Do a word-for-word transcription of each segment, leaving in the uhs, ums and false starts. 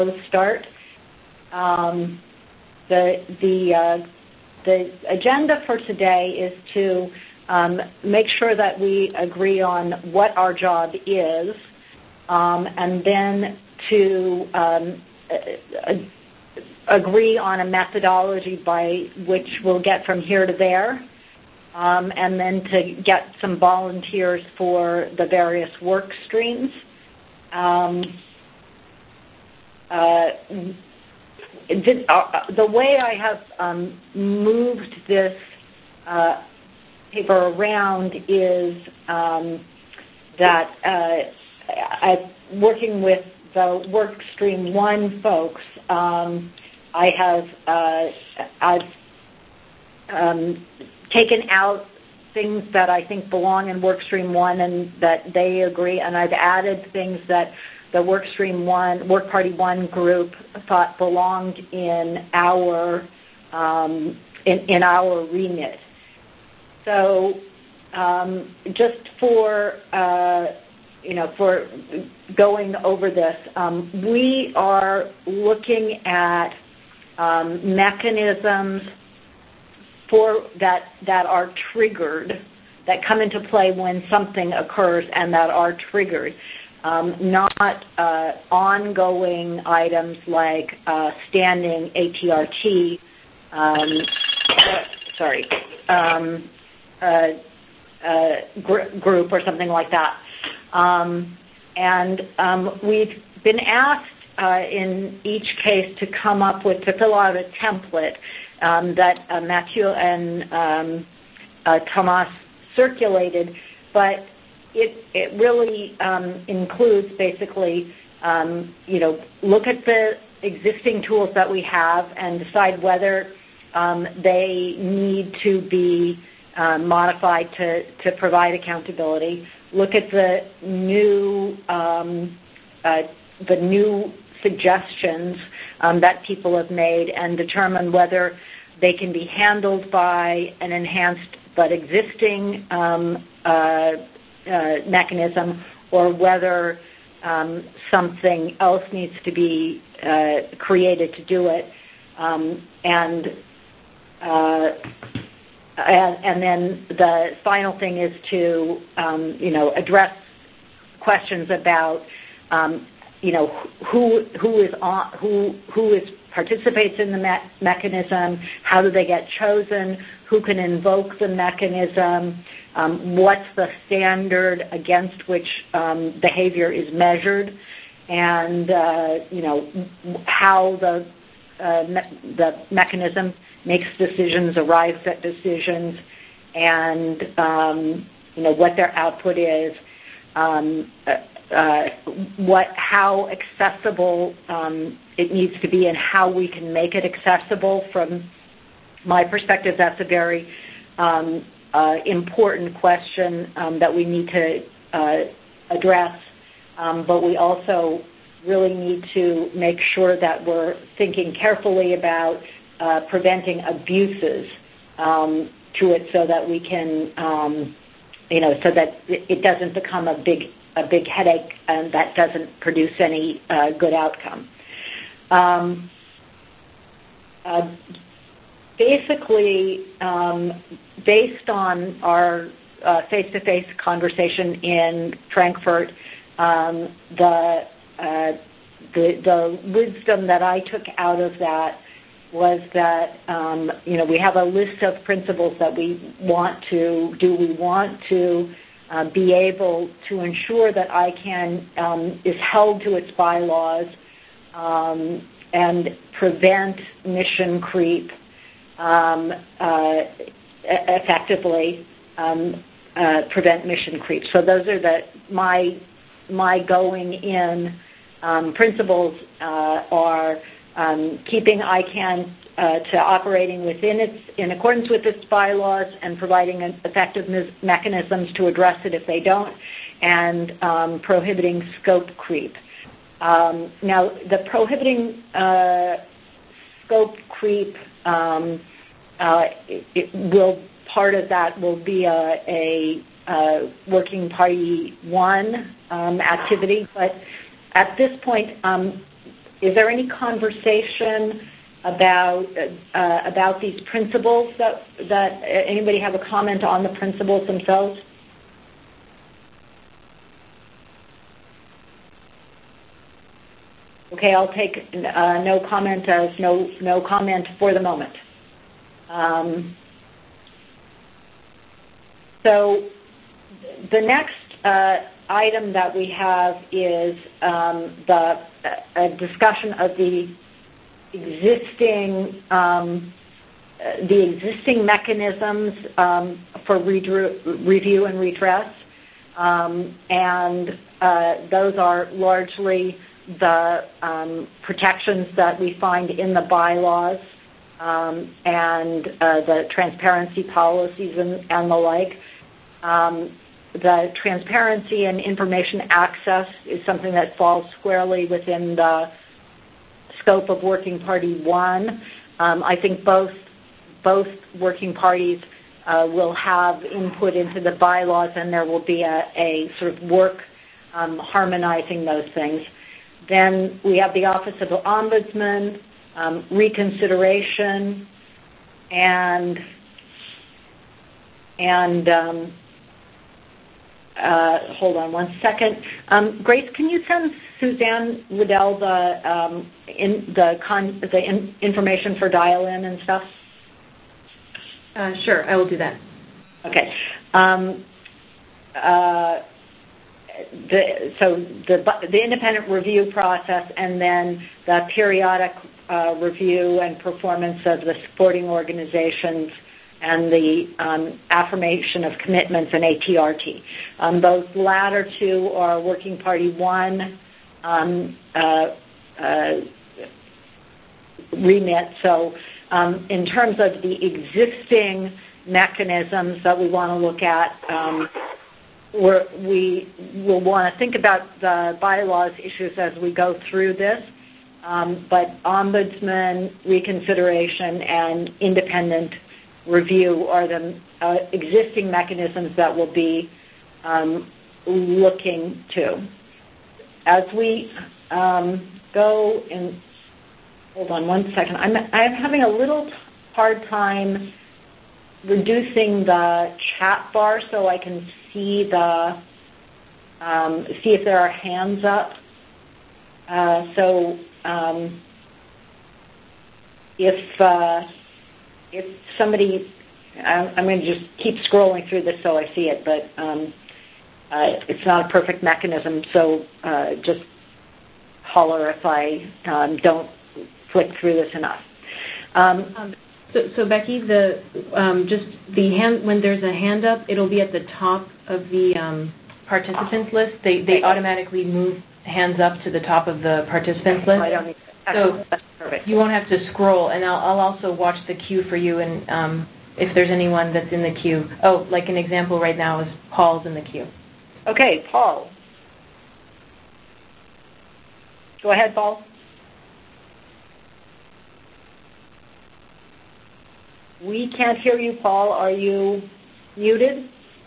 start. Um, the, the, uh, the agenda for today is to um, make sure that we agree on what our job is, um, and then to um, agree on a methodology by which we'll get from here to there, um, and then to get some volunteers for the various work streams. Um, uh, the, uh, the way I have um, moved this uh, paper around is um, that uh, I'm working with the work stream one folks. Um, I have uh, I've um, taken out things that I think belong in work stream one and that they agree, and I've added things that the work stream one, work party one group thought belonged in our um, in, in our remit. So um, just for uh, you know, for going over this, um, we are looking at um, mechanisms for that that are triggered, that come into play when something occurs and that are triggered, um, not uh, ongoing items like uh, standing A T R T, um, sorry, um, uh, uh, gr- group or something like that. Um, and um, we've been asked uh, in each case to come up with, to fill out a template um, that uh, Mathieu and um, uh, Thomas circulated, but it, it really um, includes basically, um, you know, look at the existing tools that we have and decide whether um, they need to be uh, modified to, to provide accountability. Look at the new um, uh, the new suggestions um, that people have made and determine whether they can be handled by an enhanced but existing um, uh, uh, mechanism, or whether um, something else needs to be uh, created to do it. Um, and uh, And, and then the final thing is to, um, you know, address questions about, um, you know, who who is on, who who is participates in the me- mechanism, how do they get chosen, who can invoke the mechanism, um, what's the standard against which um, behavior is measured, and uh, you know, how the uh, me- the mechanism makes decisions, arrives at decisions, and um, you know what their output is, um, uh, uh, what how accessible um, it needs to be, and how we can make it accessible. From my perspective, that's a very um, uh, important question um, that we need to uh, address. Um, but we also really need to make sure that we're thinking carefully about Uh, preventing abuses um, to it, so that we can, um, you know, so that it doesn't become a big a big headache and that doesn't produce any uh, good outcome. Um, uh, basically, um, based on our uh, face-to-face conversation in Frankfurt, um, the, uh, the the wisdom that I took out of that was that, um, you know, we have a list of principles that we want to do. We want to uh, be able to ensure that ICANN um, is held to its bylaws um, and prevent mission creep um, uh, effectively, um, uh, prevent mission creep. So those are the my my going in um, principles uh, are Um, keeping ICANN uh, to operating within its, in accordance with its bylaws, and providing effective me- mechanisms to address it if they don't, and um, prohibiting scope creep. Um, now, the prohibiting uh, scope creep um, uh, it, it will part of that will be a, a, a working party one um, activity, but at this point. Um, is there any conversation about uh, about these principles? That that anybody have a comment on the principles themselves? Okay, I'll take uh, no comment as no no comment for the moment. Um, so the next uh, item that we have is um, the a discussion of the existing um, uh, the existing mechanisms um, for redrew, review and redress, um, and uh, those are largely the um, protections that we find in the bylaws um, and uh, the transparency policies and, and the like. Um, the transparency and information access is something that falls squarely within the scope of Working Party one. Um, I think both both working parties uh, will have input into the bylaws, and there will be a, a sort of work um, harmonizing those things. Then we have the Office of the Ombudsman, um, reconsideration, and and um, uh, hold on one second. Um, Grace, can you send Suzanne Liddell the um, in the con the in information for dial-in and stuff? Uh, sure, I will do that. Okay. Um, uh, The, so the, the independent review process and then the periodic uh, review and performance of the supporting organizations and the um, affirmation of commitments and A T R T. Um, those latter two are Working Party one um, uh, uh, remit. So um, in terms of the existing mechanisms that we want to look at, um, We're, we will want to think about the bylaws issues as we go through this, um, but ombudsman, reconsideration, and independent review are the uh, existing mechanisms that we'll be um, looking to. As we um, go in, hold on one second, I'm, I'm having a little hard time reducing the chat bar so I can see the um, see if there are hands up. Uh, so um, if uh, if somebody, I'm, I'm going to just keep scrolling through this so I see it, but um, uh, it's not a perfect mechanism. So uh, just holler if I um, don't flick through this enough. Um, um, So, so Becky, the um, just the hand when there's a hand up, it'll be at the top of the um, participants list. They they automatically move hands up to the top of the participants list. I don't need so that's perfect. You won't have to scroll, and I'll, I'll also watch the queue for you. And um, if there's anyone that's in the queue, oh, like an example right now is Paul's in the queue. Okay, Paul. Go ahead, Paul. We can't hear you, Paul. Are you muted?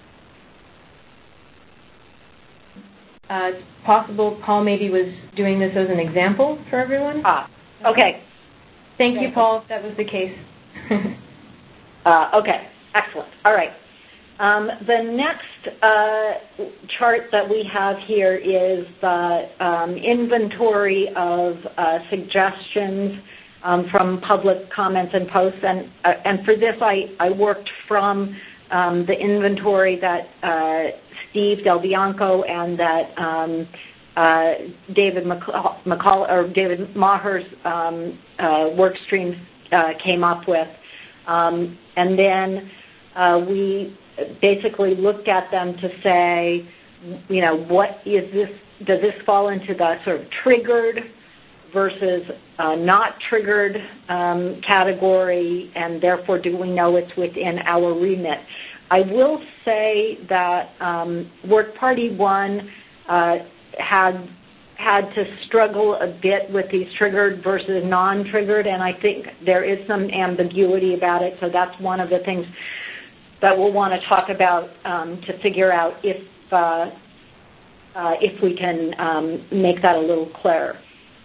Uh, it's possible Paul maybe was doing this as an example for everyone. Ah, okay. Thank okay. you, Paul, if that was the case. uh, okay, excellent. All right. Um, the next uh, chart that we have here is the um, inventory of uh, suggestions Um, from public comments and posts, and uh, and for this I, I worked from um, the inventory that uh, Steve Del Bianco and that um, uh, David McCall, McCall or David Maher's um, uh, work streams uh, came up with, um, and then uh, we basically looked at them to say, you know, what is this? Does this fall into the sort of triggered versus uh, not triggered um, category, and therefore do we know it's within our remit? I will say that um, Work Party one uh, had had to struggle a bit with these triggered versus non-triggered, and I think there is some ambiguity about it, so that's one of the things that we'll want to talk about um, to figure out if, uh, uh, if we can um, make that a little clearer.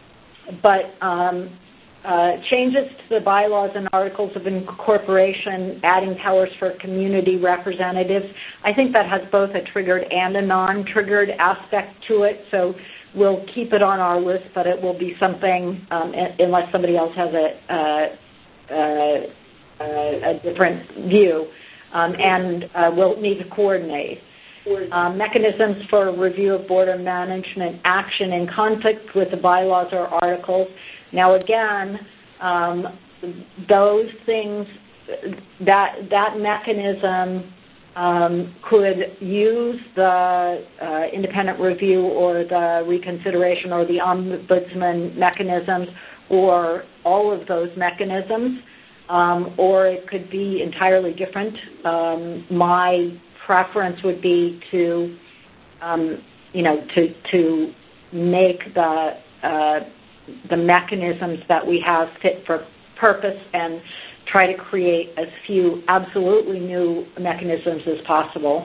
but um, uh, changes to the bylaws and articles of incorporation, adding powers for community representatives, I think that has both a triggered and a non-triggered aspect to it. So we'll keep it on our list, but it will be something, um, unless somebody else has a, uh, uh, a different view, um, and uh, we'll need to coordinate. Uh, mechanisms for review of board or management action in conflict with the bylaws or articles. Now, again, um, those things, that that mechanism um, could use the uh, independent review or the reconsideration or the ombudsman mechanisms or all of those mechanisms, um, or it could be entirely different. Um, my preference would be to, um, you know, to to make the uh, the mechanisms that we have fit for purpose and try to create as few absolutely new mechanisms as possible.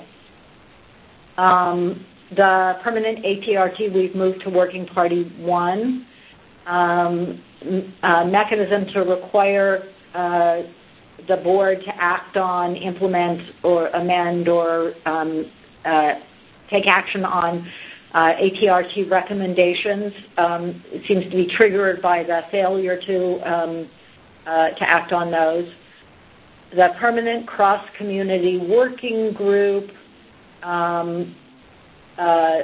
Um, the permanent A T R T, we've moved to working party one. Um, a mechanism to require uh, the board to act on, implement, or amend, or um, uh, take action on uh, A T R T recommendations. Um, it seems to be triggered by the failure to um, uh, to act on those. The permanent cross-community working group um, uh,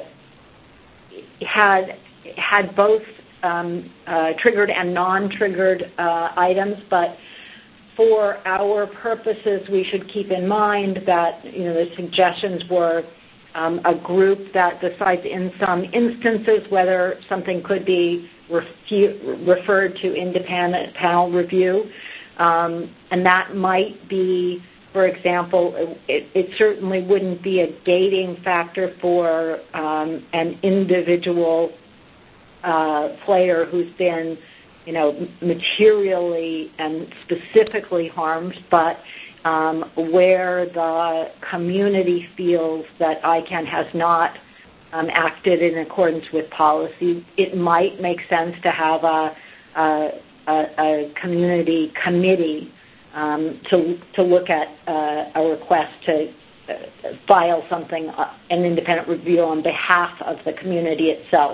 had had both um, uh, triggered and non-triggered uh, items, but for our purposes, we should keep in mind that, you know, the suggestions were um, a group that decides in some instances whether something could be refu- referred to independent panel review. Um, and that might be, for example, it, it certainly wouldn't be a gating factor for um, an individual uh, player who's been, you know, materially and specifically harmed, but um, where the community feels that I CANN has not um, acted in accordance with policy, it might make sense to have a, a, a, a community committee um, to, to look at uh, a request to uh, file something, uh, an independent review on behalf of the community itself.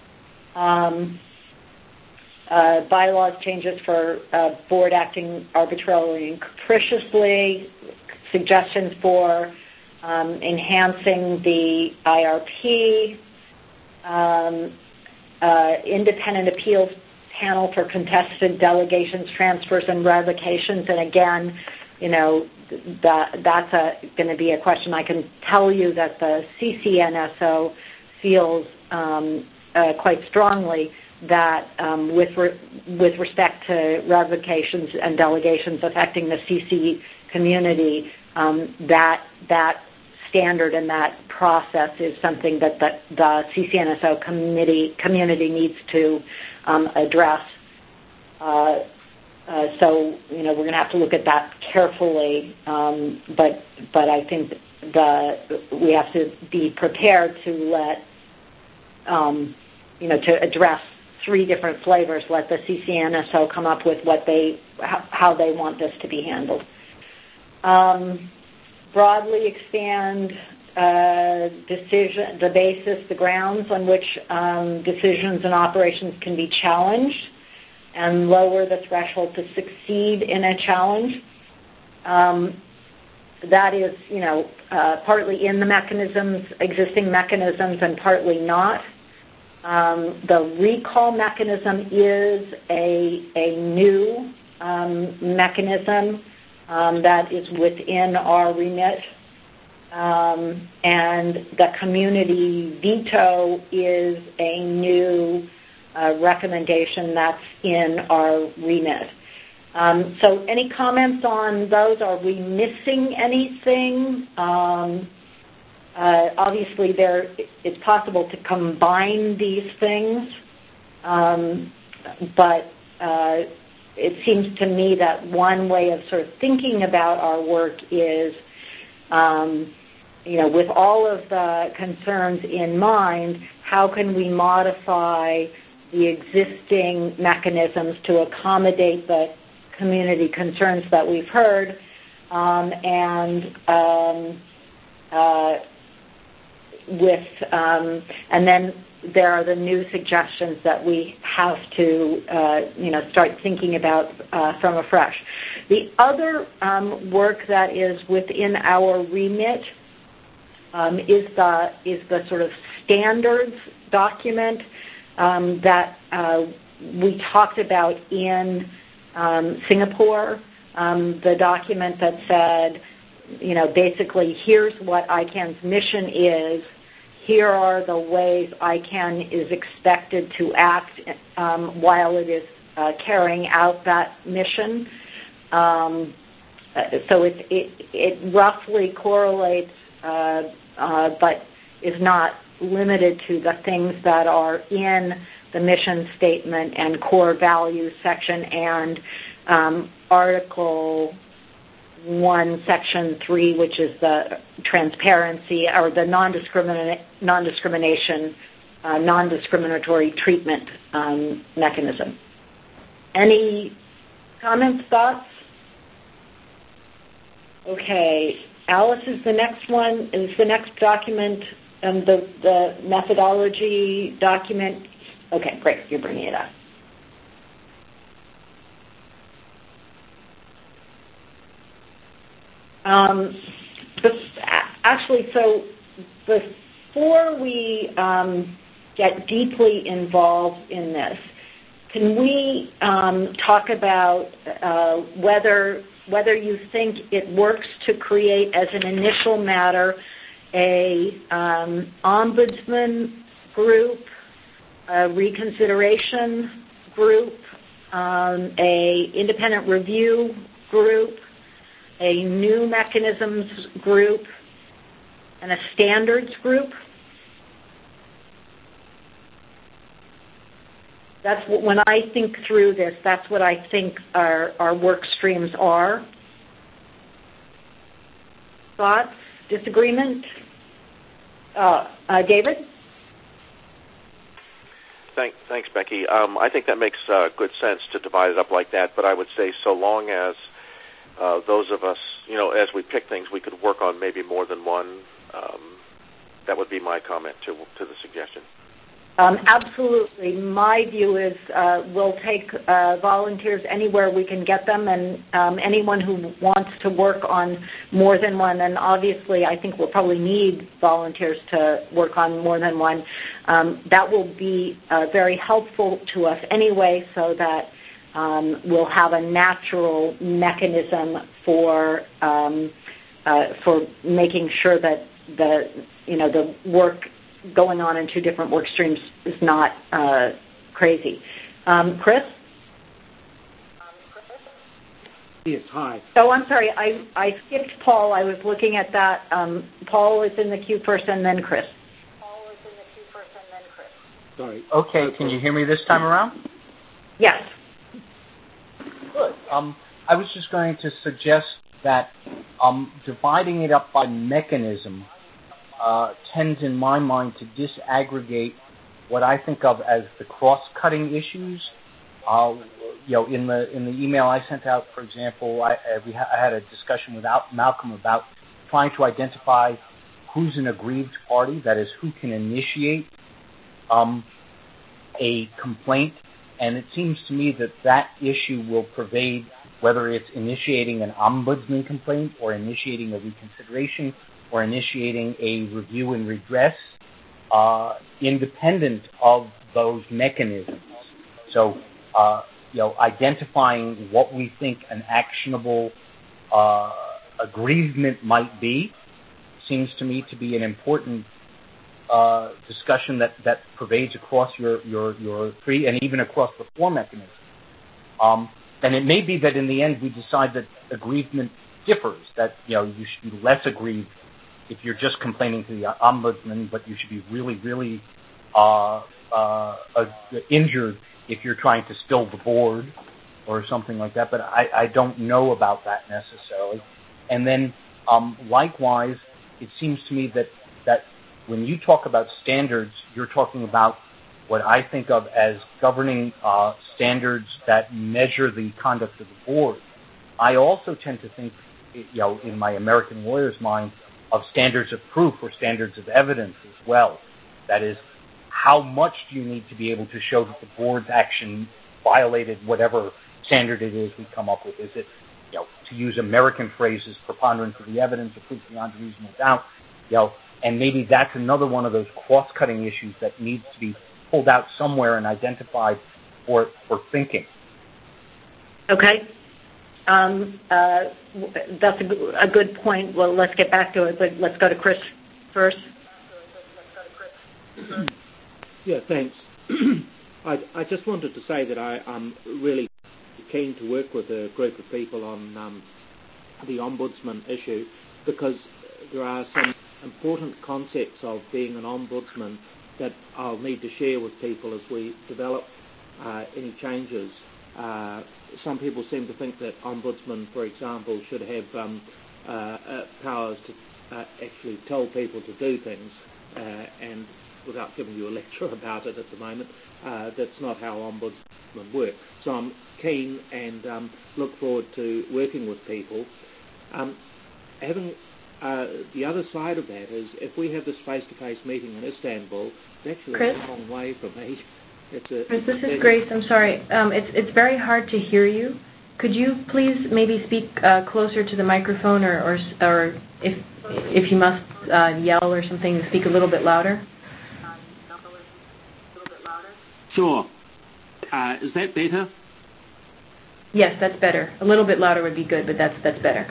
Um, Uh, bylaws changes for uh, board acting arbitrarily and capriciously, suggestions for um, enhancing the I R P, um, uh, independent appeals panel for contested delegations, transfers, and revocations. And again, you know, that, that's going to be a question. I can tell you that the C C N S O feels um, uh, quite strongly that um, with re- with respect to revocations and delegations affecting the C C community, um, that that standard and that process is something that the, the C C N S O committee community needs to um, address. Uh, uh, so, you know, we're going to have to look at that carefully, um, but but I think the we have to be prepared to let um, you know to address three different flavors. Let the C C N S O come up with what they, how, how they want this to be handled. Um, broadly expand uh, decision, the basis, the grounds on which um, decisions and operations can be challenged, and lower the threshold to succeed in a challenge. Um, that is, you know, uh, partly in the mechanisms, existing mechanisms, and partly not. Um, the recall mechanism is a, a new um, mechanism um, that is within our remit, um, and the community veto is a new uh, recommendation that's in our remit. Um, so any comments on those? Are we missing anything? Um, Uh, obviously, there it's possible to combine these things, um, but uh, it seems to me that one way of sort of thinking about our work is, um, you know, with all of the concerns in mind, how can we modify the existing mechanisms to accommodate the community concerns that we've heard, um, and um, uh, with um, and then there are the new suggestions that we have to, uh, you know, start thinking about uh, from afresh. The other um, work that is within our remit um, is the is the sort of standards document um, that uh, we talked about in um, Singapore. Um, the document that said, you know, basically, here's what I CAN's mission is. Here are the ways I CAN is expected to act um, while it is uh, carrying out that mission. Um, so it, it, it roughly correlates, uh, uh, but is not limited to the things that are in the mission statement and core values section and um, Article one, Section three, which is the transparency or the non-discrimination, non-discrimination, uh, non-discriminatory treatment um, mechanism. Any comments, thoughts? Okay, Alice is the next one. Is the next document um, the the methodology document? Okay, great. You're bringing it up. Um, but actually, so before we um, get deeply involved in this, can we um, talk about uh, whether whether you think it works to create, as an initial matter, a um, ombudsman group, a reconsideration group, um, a independent review group, a new mechanisms group, and a standards group? That's what, when I think through this, that's what I think our, our work streams are. Thoughts? Disagreement? Uh, uh, David? Thank, thanks, Becky. Um, I think that makes uh, good sense to divide it up like that, but I would say so long as uh, those of us, you know, as we pick things, we could work on maybe more than one. Um, that would be my comment to, to the suggestion. Um, absolutely. My view is uh, we'll take uh, volunteers anywhere we can get them, and um, anyone who wants to work on more than one, and obviously I think we'll probably need volunteers to work on more than one. Um, that will be uh, very helpful to us anyway, so that um, we'll have a natural mechanism for um, uh, for making sure that the you know the work going on in two different work streams is not uh, crazy. Um, Chris? Yes, hi. Oh, I'm sorry. I, I skipped Paul. I was looking at that. Um, Paul is in the queue first, and then Chris. Paul is in the queue first, and then Chris. Sorry. Okay, can you hear me this time around? Yes. Good. Um, I was just going to suggest that um, dividing it up by mechanism Uh, tends, in my mind, to disaggregate what I think of as the cross-cutting issues. Uh, you know, in the in the email I sent out, for example, I, we ha- I had a discussion with Malcolm about trying to identify who's an aggrieved party, that is, who can initiate um, a complaint, and it seems to me that that issue will pervade whether it's initiating an ombudsman complaint or initiating a reconsideration or initiating a review and redress, uh, independent of those mechanisms. So, uh, you know, identifying what we think an actionable uh, aggrievement might be seems to me to be an important uh, discussion that, that pervades across your, your, your three and even across the four mechanisms. Um, and it may be that in the end we decide that aggrievement differs, that, you know, you should be less aggrieved if you're just complaining to the ombudsman, but you should be really, really uh, uh, uh, injured if you're trying to spill the board or something like that. But I, I don't know about that necessarily. And then um, likewise, it seems to me that, that when you talk about standards, you're talking about what I think of as governing uh, standards that measure the conduct of the board. I also tend to think, you know, in my American lawyer's mind, of standards of proof or standards of evidence as well. That is, how much do you need to be able to show that the board's action violated whatever standard it is we come up with? Is it, you know, to use American phrases, preponderance of the evidence, or proof beyond reasonable doubt, you know, and maybe that's another one of those cross-cutting issues that needs to be pulled out somewhere and identified for for thinking. Okay. Um, uh, that's a, g- a good point. Well, let's get back to it, but let's go to Chris first. Yeah, thanks. I, I just wanted to say that I, I'm really keen to work with a group of people on um, the ombudsman issue, because there are some important concepts of being an ombudsman that I'll need to share with people as we develop uh, any changes. Uh, some people seem to think that ombudsman, for example, should have um, uh, uh, powers to uh, actually tell people to do things, uh, and without giving you a lecture about it at the moment, uh, that's not how ombudsmen work. So I'm keen and um, look forward to working with people. Um, having uh, the other side of that is, if we have this face-to-face meeting in Istanbul, it's actually Chris? a long way from me. It's a, Chris, this it's is Grace. I'm sorry. Um, it's it's very hard to hear you. Could you please maybe speak uh, closer to the microphone, or or, or if if you must uh, yell or something, speak a little bit louder? Sure. Uh, is that better? Yes, that's better. A little bit louder would be good, but that's that's better.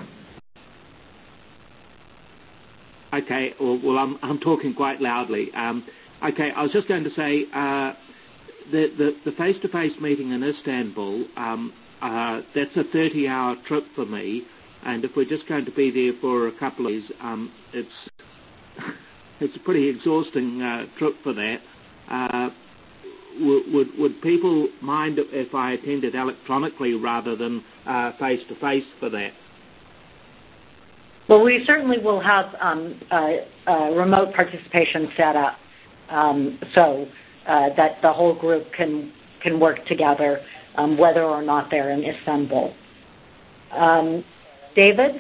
Okay. Well, well I'm I'm talking quite loudly. Um, okay. I was just going to say uh, the, the the face-to-face meeting in Istanbul. Um, uh, that's a thirty-hour trip for me, and if we're just going to be there for a couple of days, um, it's it's a pretty exhausting uh, trip for that. Uh, Would, would, would people mind if I attended electronically rather than uh, face-to-face for that? Well, we certainly will have um, uh, uh, remote participation set up um, so uh, that the whole group can can work together, um, whether or not they're in Istanbul. Um, David?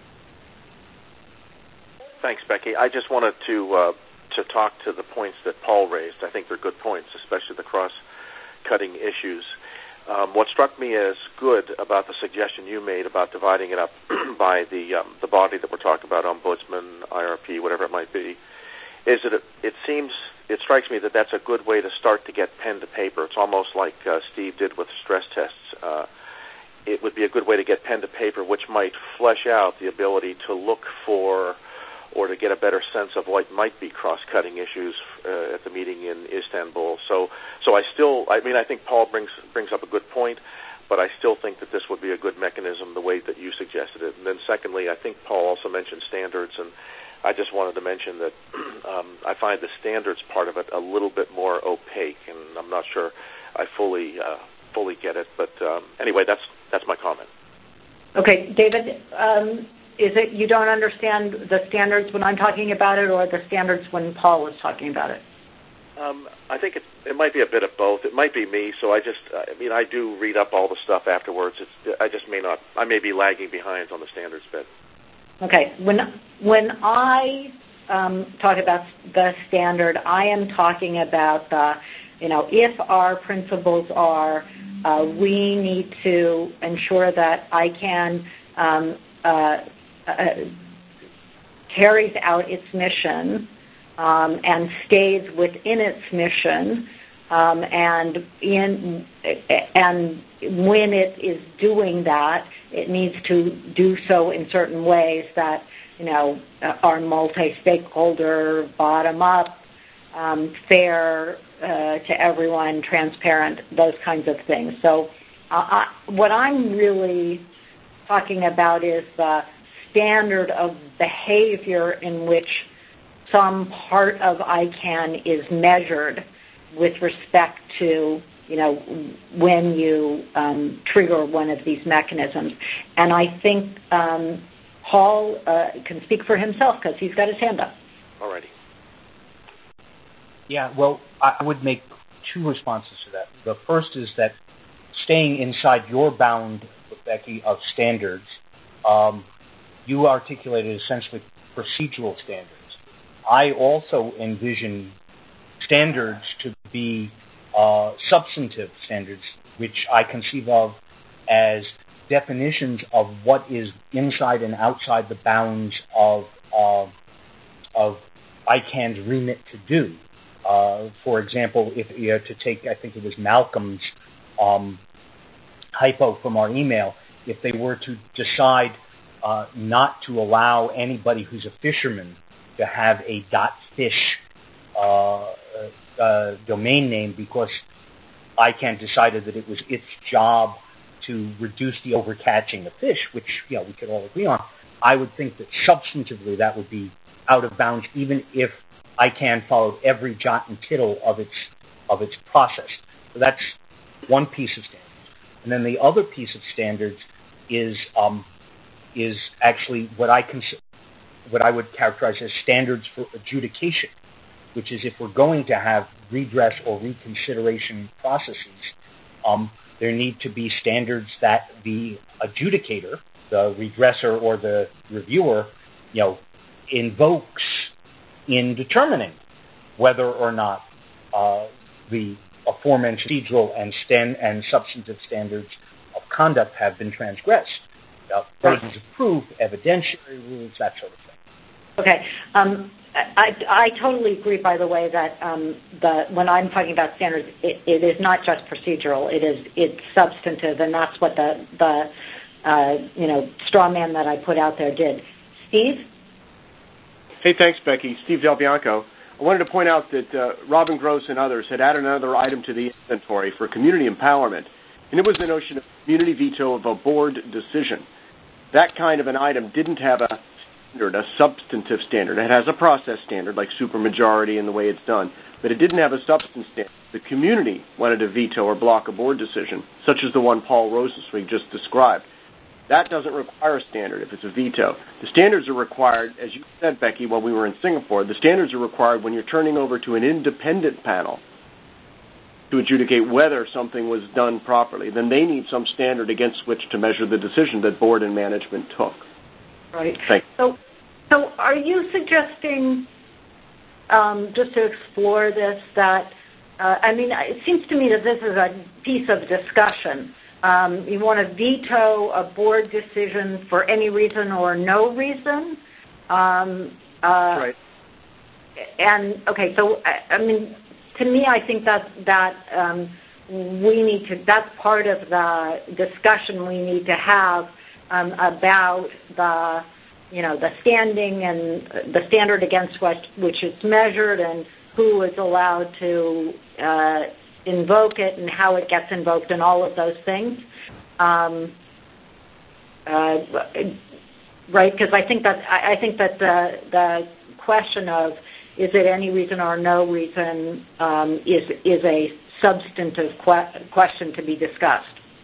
Thanks, Becky. I just wanted to uh, to talk to the points that Paul raised. I think they're good points, especially the cross-cutting issues. Um, what struck me as good about the suggestion you made about dividing it up by the um, the body that we're talking about, ombudsman, I R P, whatever it might be, is that it, it seems, it strikes me that that's a good way to start to get pen to paper. It's almost like uh, Steve did with stress tests. Uh, it would be a good way to get pen to paper, which might flesh out the ability to look for or to get a better sense of what might be cross-cutting issues uh, at the meeting in Istanbul. So, so I still, I mean, I think Paul brings brings up a good point, but I still think that this would be a good mechanism the way that you suggested it. And then secondly, I think Paul also mentioned standards, and I just wanted to mention that um, I find the standards part of it a little bit more opaque, and I'm not sure I fully uh, fully get it. But um, anyway, that's that's my comment. Okay, David, um, is it you don't understand the standards when I'm talking about it, or the standards when Paul was talking about it? Um, I think it, it might be a bit of both. It might be me, so I just, I mean, I do read up all the stuff afterwards. It's, I just may not, I may be lagging behind on the standards bit. Okay, when when I um, talk about the standard, I am talking about the, you know, if our principles are, uh, we need to ensure that I can um, uh, Uh, carries out its mission um, and stays within its mission, um, and in and when it is doing that, it needs to do so in certain ways that, you know, are multi-stakeholder, bottom-up, um, fair uh, to everyone, transparent, those kinds of things. So, uh, I, what I'm really talking about is the standard of behavior in which some part of I CAN is measured with respect to, you know, when you um, trigger one of these mechanisms. And I think um, Paul uh, can speak for himself because he's got his hand up. All righty. Yeah, well, I would make two responses to that. The first is that staying inside your bound, Becky, of standards, um, you articulated essentially procedural standards. I also envision standards to be uh, substantive standards, which I conceive of as definitions of what is inside and outside the bounds of uh, of I CAN's remit to do. Uh, for example, if you know, to take, I think it was Malcolm's um, hypo from our email, if they were to decide uh, not to allow anybody who's a fisherman to have a .fish uh, uh, domain name because I CAN decided that it was its job to reduce the overcatching of fish, which you know we could all agree on, I would think that substantively that would be out of bounds, even if I CAN followed every jot and tittle of its of its process. So that's one piece of standards, and then the other piece of standards is um, is actually what I consider what I would characterize as standards for adjudication, which is if we're going to have redress or reconsideration processes, um, there need to be standards that the adjudicator, the redressor or the reviewer, you know, invokes in determining whether or not uh, the aforementioned procedural and stand and substantive standards of conduct have been transgressed. Uh, burdens of proof, evidentiary rules, that sort of thing. Okay. Um, I, I totally agree, by the way, that um, the, when I'm talking about standards, it, it is not just procedural. It is it's substantive, and that's what the, the uh, you know, straw man that I put out there did. Steve? Hey, thanks, Becky. Steve Del Bianco. I wanted to point out that uh, Robin Gross and others had added another item to the inventory for community empowerment, and it was the notion of community veto of a board decision. That kind of an item didn't have a standard, a substantive standard. It has a process standard, like supermajority and the way it's done, but it didn't have a substance standard. The community wanted to veto or block a board decision, such as the one Paul Rosenzweig just described. That doesn't require a standard if it's a veto. The standards are required, as you said, Becky, while we were in Singapore, the standards are required when you're turning over to an independent panel to adjudicate whether something was done properly. Then they need some standard against which to measure the decision that board and management took. Right. Thanks. So, so are you suggesting, um, just to explore this, that, uh, I mean, it seems to me that this is a piece of discussion. Um, you want to veto a board decision for any reason or no reason. Um, uh, right. And, okay, so, I, I mean, to me, I think that, that um, we need to, that's part of the discussion we need to have um, about the, you know, the standing and the standard against what, which is measured and who is allowed to uh, invoke it and how it gets invoked and all of those things. Um, uh, right, because I think that I, I think that the the question of is it any reason or no reason um, is is a substantive que- question to be discussed.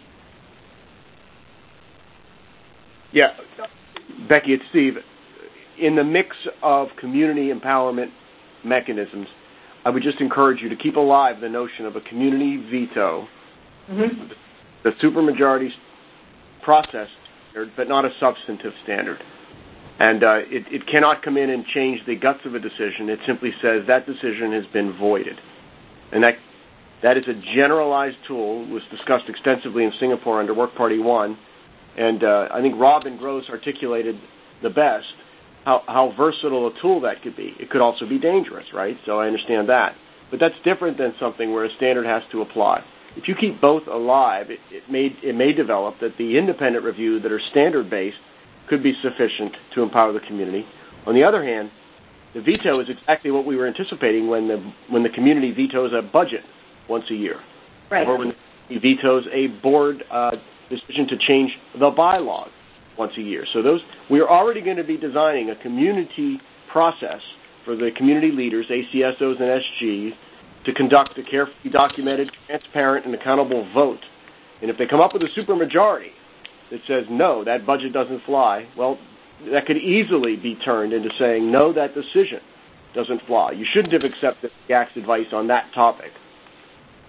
Yeah, Becky, it's Steve. In the mix of community empowerment mechanisms, I would just encourage you to keep alive the notion of a community veto, mm-hmm. the supermajority process standard, but not a substantive standard. And uh, it, it cannot come in and change the guts of a decision. It simply says that decision has been voided. And that that is a generalized tool. It was discussed extensively in Singapore under Work Party one. And uh, I think Robin Gross articulated the best how, how versatile a tool that could be. It could also be dangerous, right? So I understand that. But that's different than something where a standard has to apply. If you keep both alive, it, it, may, it may develop that the independent review that are standard-based could be sufficient to empower the community. On the other hand, the veto is exactly what we were anticipating when the when the community vetoes a budget once a year. Right. Or when it vetoes a board uh, decision to change the bylaws once a year. So those we are already going to be designing a community process for the community leaders, A C S Os and S Gs, to conduct a carefully documented, transparent, and accountable vote. And if they come up with a supermajority that says, no, that budget doesn't fly, well, that could easily be turned into saying, no, that decision doesn't fly. You shouldn't have accepted G A C's advice on that topic.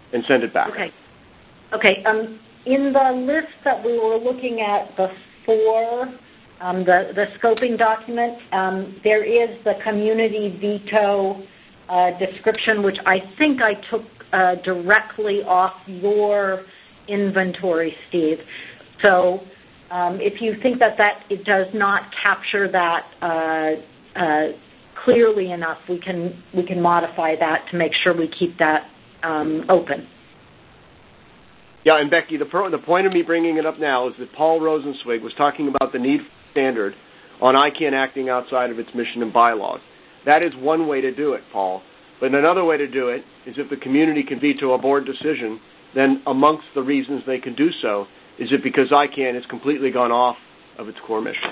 and send it back. Okay. Okay. Um, in the list that we were looking at before, um, the, the scoping document, um, there is the community veto uh, description, which I think I took uh, directly off your inventory, Steve. So um, if you think that, that it does not capture that uh, uh, clearly enough, we can we can modify that to make sure we keep that um, open. Yeah, and Becky, the, pro, the point of me bringing it up now is that Paul Rosenzweig was talking about the need for standard on I CANN acting outside of its mission and bylaws. That is one way to do it, Paul. But another way to do it is if the community can veto a board decision, then amongst the reasons they can do so is it because I CANN has completely gone off of its core mission.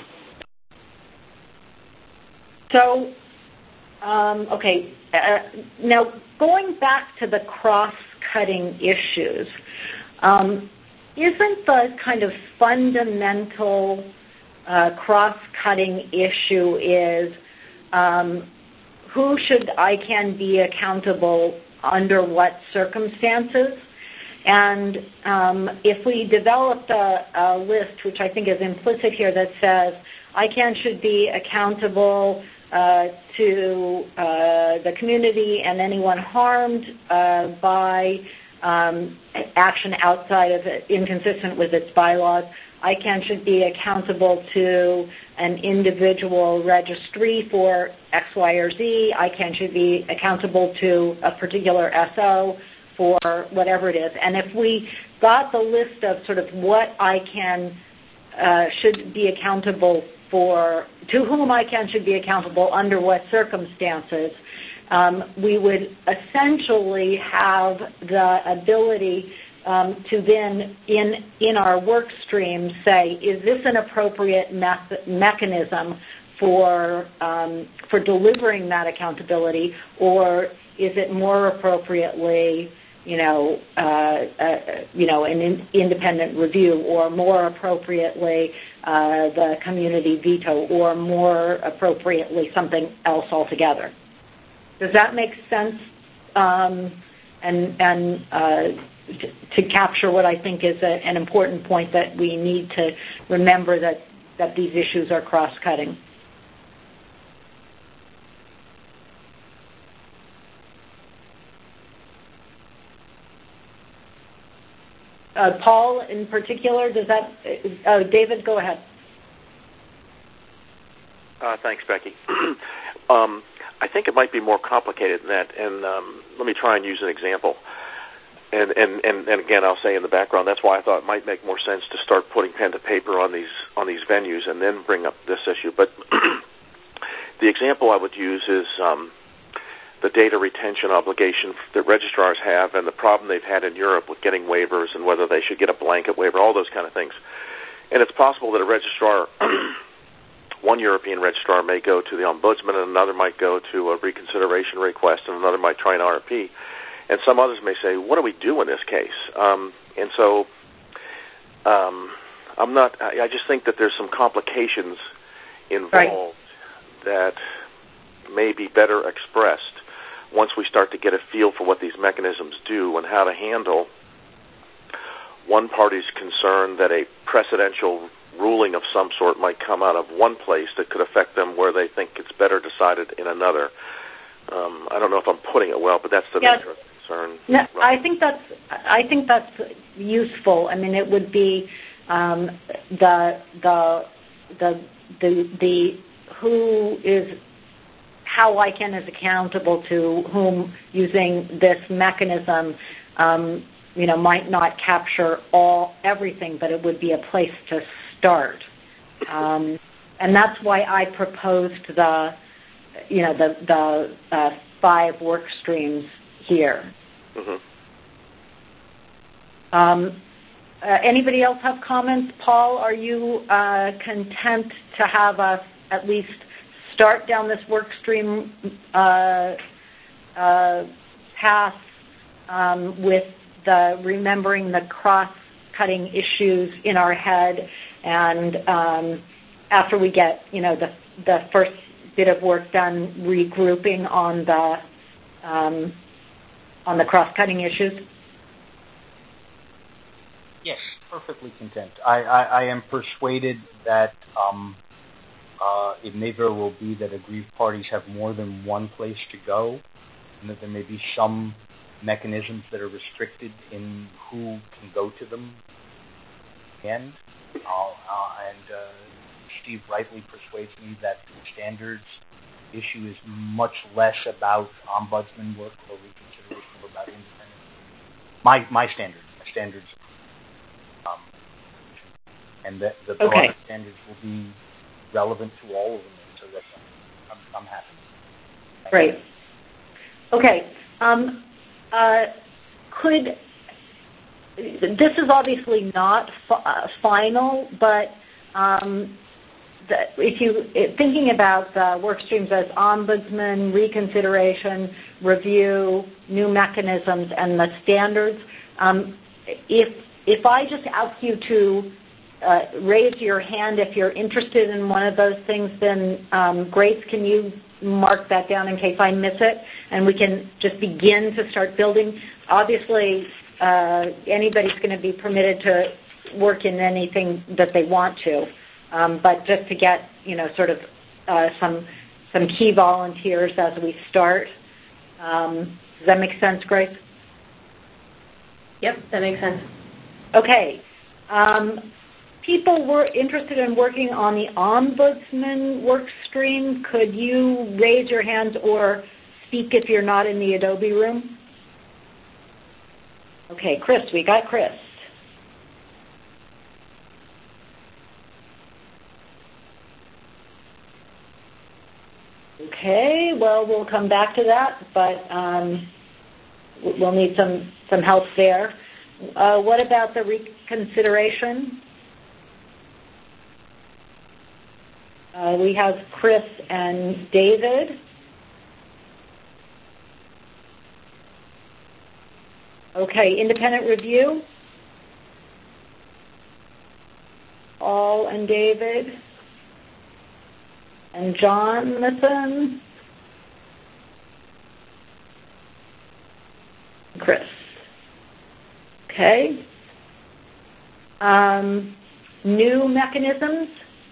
So, um, okay, uh, now going back to the cross-cutting issues, um, isn't the kind of fundamental uh, cross-cutting issue is um, who should I CANN be accountable under what circumstances? And um, if we developed a, a list, which I think is implicit here, that says I CANN should be accountable uh, to uh, the community and anyone harmed uh, by um, action outside of it, inconsistent with its bylaws, I CANN should be accountable to an individual registry for X, Y, or Z. I CANN should be accountable to a particular S O for whatever it is. And if we got the list of sort of what I CANN uh, should be accountable for, to whom I CANN should be accountable under what circumstances, um, we would essentially have the ability um, to then, in in our work stream, say, is this an appropriate method, mechanism for um, for delivering that accountability, or is it more appropriately, you know, uh, uh, you know, an in, independent review, or more appropriately uh, the community veto, or more appropriately something else altogether? Does that make sense? Um, and and uh, to, to capture what I think is a, an important point that we need to remember, that that these issues are cross-cutting. Uh, Paul, in particular, does that? Uh, David, go ahead. Uh, thanks, Becky. um, I think it might be more complicated than that, and um, let me try and use an example. And, and, and, and again, I'll say in the background, that's why I thought it might make more sense to start putting pen to paper on these on these venues and then bring up this issue. But the example I would use is um, the data retention obligation that registrars have, and the problem they've had in Europe with getting waivers and whether they should get a blanket waiver, all those kind of things. And it's possible that a registrar, one European registrar may go to the Ombudsman, and another might go to a reconsideration request, and another might try an R F P. And some others may say, what do we do in this case? Um, and so um, I'm not, I, I just think that there's some complications involved right. that may be better expressed once we start to get a feel for what these mechanisms do and how to handle one party's concern that a precedential ruling of some sort might come out of one place that could affect them where they think it's better decided in another. Um, I don't know if I'm putting it well, but that's the yes. nature of the concern. No, I think that's I think that's useful. I mean, it would be um, the the the the the who is how I CANN is accountable to whom using this mechanism. Um, you know, might not capture all everything, but it would be a place to start. Um, and that's why I proposed the, you know, the the uh, five work streams here. Mm-hmm. Um, uh, anybody else have comments? Paul, are you uh, content to have us at least start down this work stream uh, uh, path um, with the remembering the cross-cutting issues in our head, and um, after we get, you know, the the first bit of work done, regrouping on the um, on the cross-cutting issues? Yes, perfectly content. I, I, I am persuaded that um, uh, it may very well be that aggrieved parties have more than one place to go, and that there may be some mechanisms that are restricted in who can go to them. And, uh, uh, and uh, Steve rightly persuades me that the standards issue is much less about ombudsman work or reconsideration or about independent. My my standards, my standards, um, and the, the broader okay. standards will be relevant to all of them. So that's I'm, I'm happy. Great. Okay. Um, uh, could this is obviously not f- uh, final, but um, the, if you if thinking about the work streams as ombudsman, reconsideration, review, new mechanisms, and the standards, um, if if I just ask you to uh, raise your hand if you're interested in one of those things, then um, Grace, can you mark that down in case I miss it, and we can just begin to start building. Obviously, uh, anybody's going to be permitted to work in anything that they want to, um, but just to get, you know, sort of uh, some some key volunteers as we start. Um, does that make sense, Grace? Yep, that makes sense. Okay. Um, people were interested in working on the ombudsman work stream. Could you raise your hands or speak if you're not in the Adobe room? Okay, Chris, we got Chris. Okay, well, we'll come back to that, but um, we'll need some, some help there. Uh, what about the reconsideration? Uh, we have Chris and David. Okay, independent review. Paul and David. And Jonathan. Chris. Okay. Um, new mechanisms.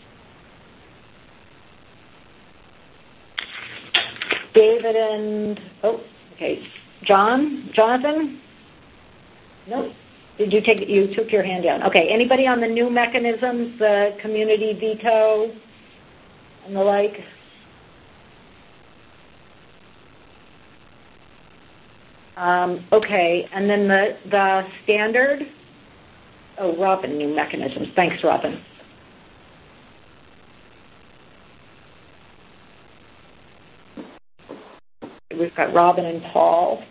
David and, oh, okay, John, Jonathan? Nope. Did you take, you took your hand down. Okay, anybody on the new mechanisms, the community veto and the like? Um, okay, and then the, the standard? Oh, Robin, new mechanisms. Thanks, Robin. We've got Robin and Paul.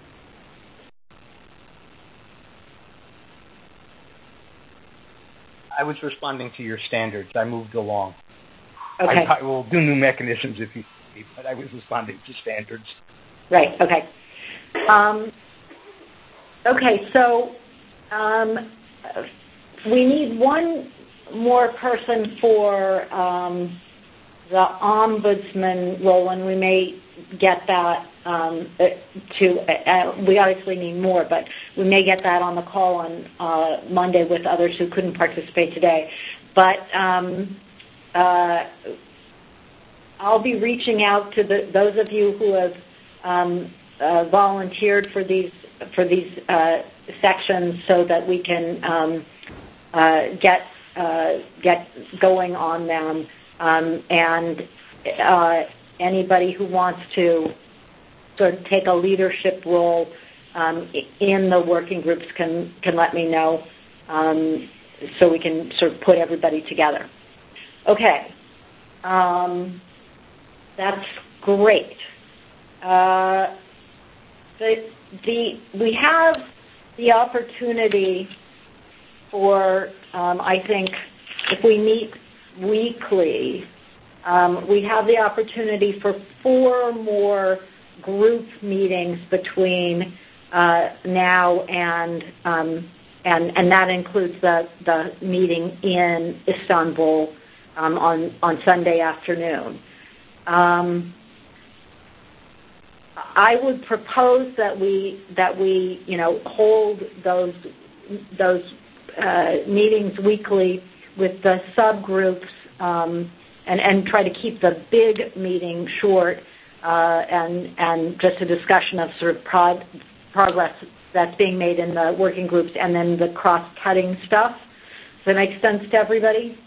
I was responding to your standards. I moved along. Okay. I, I will do new mechanisms if you need, but I was responding to standards. Right, okay. Um, okay, so um, we need one more person for um, the ombudsman role, and we may get that um, to, uh, we obviously need more, but we may get that on the call on uh, Monday with others who couldn't participate today. But um, uh, I'll be reaching out to the, those of you who have um, uh, volunteered for these for these uh, sections so that we can um, uh, get uh, get going on them. Um, and uh, anybody who wants to sort of take a leadership role um, in the working groups can can let me know, um, so we can sort of put everybody together. Okay, um, that's great. Uh, the the we have the opportunity for um, I think if we meet weekly, um, we have the opportunity for four more group meetings between uh, now and um, and and that includes the the meeting in Istanbul um, on on Sunday afternoon. Um, I would propose that we that we you know hold those those uh, meetings weekly with the subgroups, um, and, and try to keep the big meeting short, uh, and and just a discussion of sort of prod, progress that's being made in the working groups, and then the cross-cutting stuff. Does that make sense to everybody?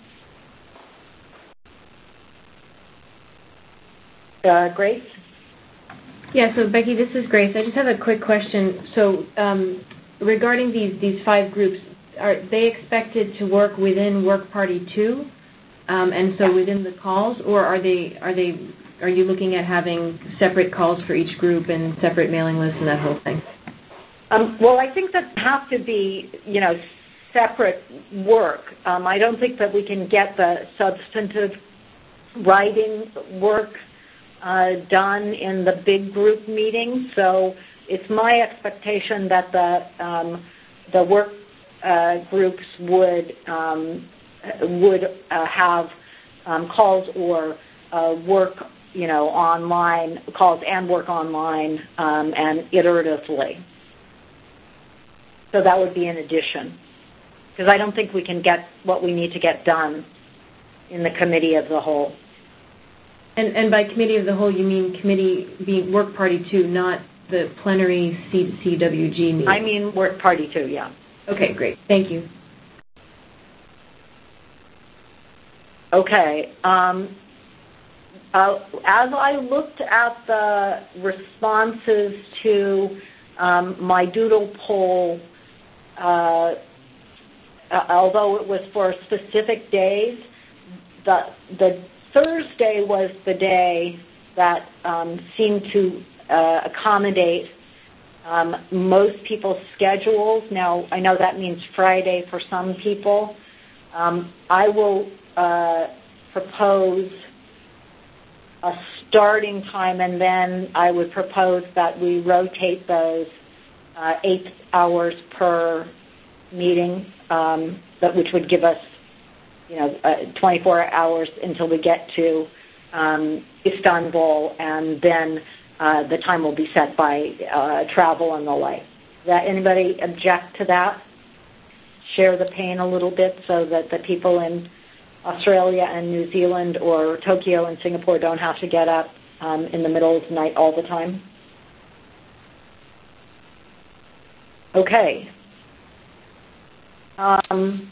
Uh, Grace? Yeah, so Becky, this is Grace. I just have a quick question. So um, regarding these, these five groups, are they expected to work within Work Party two, um, and so within the calls, or are they are they are you looking at having separate calls for each group and separate mailing lists and that whole thing? Um, well, I think that have to be, you know, separate work. Um, I don't think that we can get the substantive writing work Uh, done in the big group meeting. So it's my expectation that the um, the work uh, groups would um, would uh, have um, calls or uh, work, you know, online calls and work online um, and iteratively. So that would be in addition, because I don't think we can get what we need to get done in the committee of the whole. And, and by committee of the whole, you mean committee being Work Party two, not the plenary C C W G meeting? I mean Work Party two, yeah. Okay, great. Thank you. Okay. Um, uh, as I looked at the responses to um, my doodle poll, uh, although it was for specific days, the the Thursday was the day that um, seemed to uh, accommodate um, most people's schedules. Now, I know that means Friday for some people. Um, I will uh, propose a starting time, and then I would propose that we rotate those uh, eight hours per meeting, um, that which would give us you know, uh, twenty-four hours until we get to um, Istanbul, and then uh, the time will be set by uh, travel and the like. Does that, anybody object to that? Share the pain a little bit so that the people in Australia and New Zealand or Tokyo and Singapore don't have to get up um, in the middle of the night all the time? Okay. Um,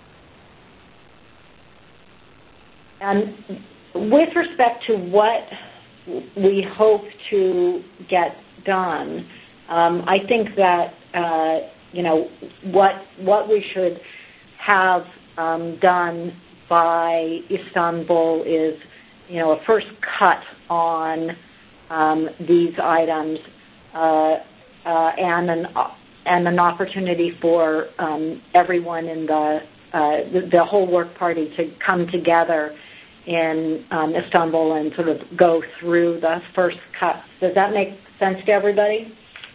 And with respect to what we hope to get done, um, I think that uh, you know what what we should have um, done by Istanbul is you know a first cut on um, these items uh, uh, and an and an opportunity for um, everyone in the, uh, the the whole work party to come together in um, Istanbul and sort of go through the first cut. Does that make sense to everybody?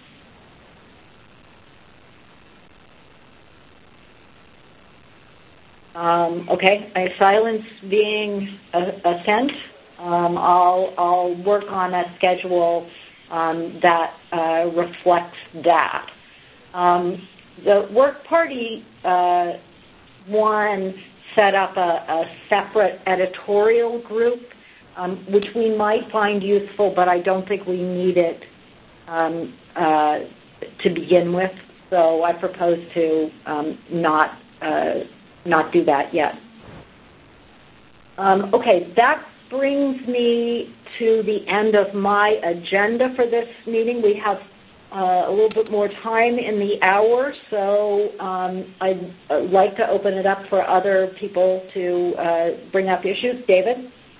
Um, okay, I silence being a, assent. Um, I'll, I'll work on a schedule um, that uh, reflects that. Um, the work party uh, one set up a, a separate editorial group, um, which we might find useful, but I don't think we need it um, uh, to begin with. So I propose to um, not uh, not do that yet. Um, okay, that brings me to the end of my agenda for this meeting. We have Uh, a little bit more time in the hour, so um, I'd uh, like to open it up for other people to uh, bring up issues. David?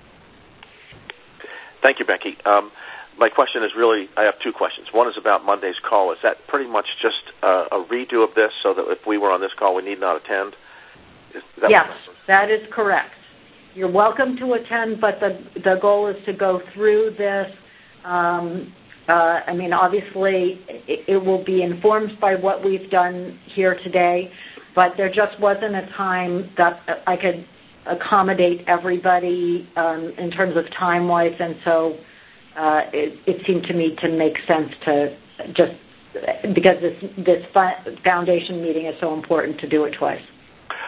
Thank you, Becky. Um, my question is really, I have two questions. One is about Monday's call. Is that pretty much just uh, a redo of this so that if we were on this call, we need not attend? Is that yes, that is correct. You're welcome to attend, but the, the goal is to go through this. Um, Uh, I mean, obviously, it, it will be informed by what we've done here today, but there just wasn't a time that I could accommodate everybody um, in terms of time-wise, and so uh, it, it seemed to me to make sense to just, because this, this foundation meeting is so important, to do it twice.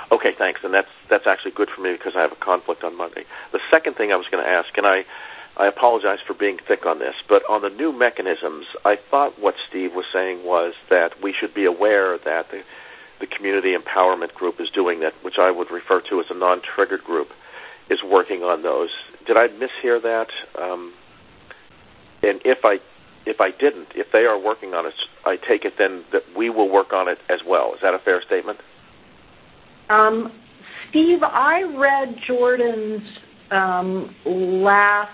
Okay, thanks. And that's that's actually good for me because I have a conflict on Monday. The second thing I was going to ask, and I, I apologize for being thick on this, but on the new mechanisms, I thought what Steve was saying was that we should be aware that the, the community empowerment group is doing that, which I would refer to as a non-triggered group, is working on those. Did I mishear that? Um, and if I if I didn't, if they are working on it, I take it then that we will work on it as well. Is that a fair statement? Um, Steve, I read Jordan's um, last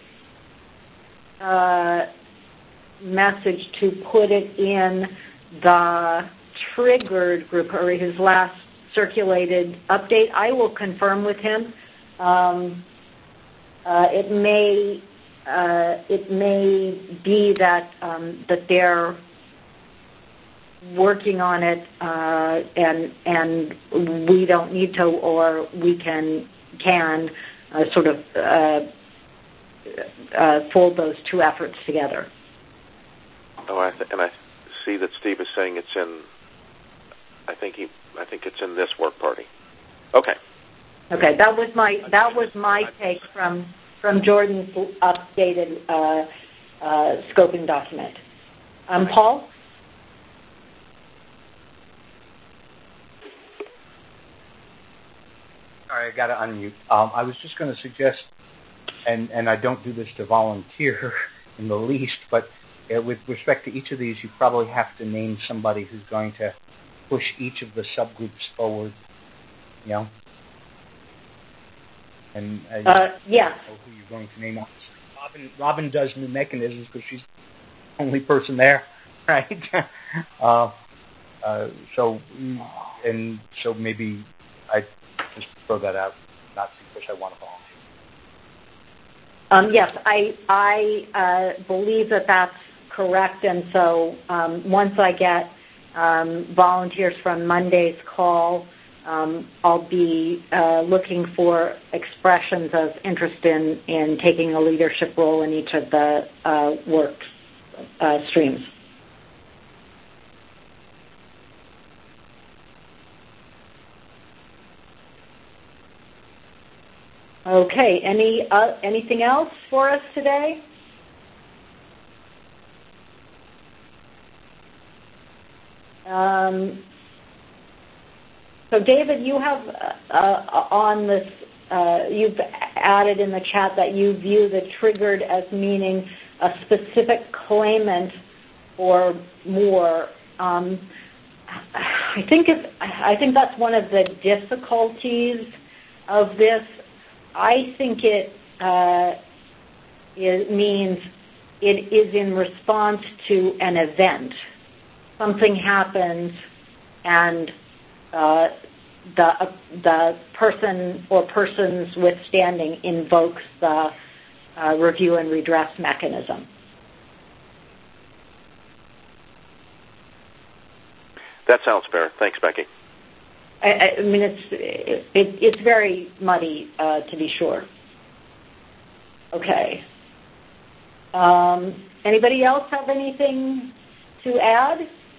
uh, message to put it in the triggered group, or his last circulated update. I will confirm with him. Um, uh, it may uh, it may be that um, that they're working on it, uh, and and we don't need to, or we can can uh, sort of uh, uh, fold those two efforts together. Oh, I th- and I see that Steve is saying it's in. I think he. I think it's in this work party. Okay. Okay, that was my that was my take from from Jordan's updated uh, uh, scoping document. Um, Paul. Sorry, I got to unmute. Um, I was just going to suggest, and, and I don't do this to volunteer in the least, but uh, with respect to each of these, you probably have to name somebody who's going to push each of the subgroups forward, you know? And uh, uh, yeah. know who you're going to name. Robin, Robin does new mechanisms because she's the only person there, right? uh, uh, so, and so maybe I just throw that out, not because I want to volunteer. Um, yes, I I uh, believe that that's correct, and so um, once I get um, volunteers from Monday's call, um, I'll be uh, looking for expressions of interest in, in taking a leadership role in each of the uh, work uh, streams. Okay. Any uh, anything else for us today? Um, so, David, you have uh, on this. Uh, you've added in the chat that you view the triggered as meaning a specific claimant or more. Um, I think it's, I think that's one of the difficulties of this. I think it, uh, it means it is in response to an event. Something happens, and uh, the uh, the person or persons withstanding invokes the uh, review and redress mechanism. That sounds fair. Thanks, Becky. I, I mean, it's it, it, it's very muddy, uh, to be sure. Okay. Um, anybody else have anything to add?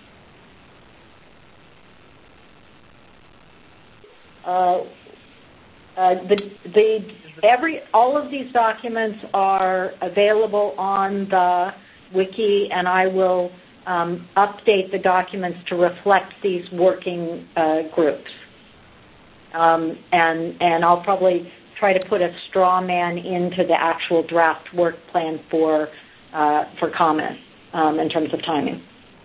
Uh, uh, the the every all of these documents are available on the wiki, and I will um, update the documents to reflect these working uh, groups. Um, and and I'll probably try to put a straw man into the actual draft work plan for uh, for comment um, in terms of timing.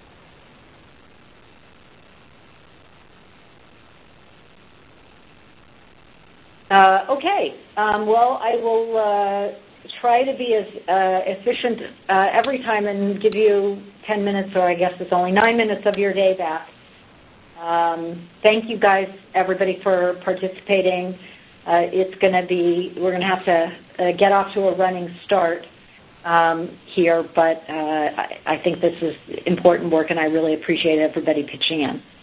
Uh, okay. Um, well, I will uh, try to be as uh, efficient uh, every time and give you ten minutes, or I guess it's only nine minutes of your day back. Um, thank you guys, everybody, for participating. Uh, it's going to be, we're going to have to uh, get off to a running start um, here, but uh, I, I think this is important work, and I really appreciate everybody pitching in.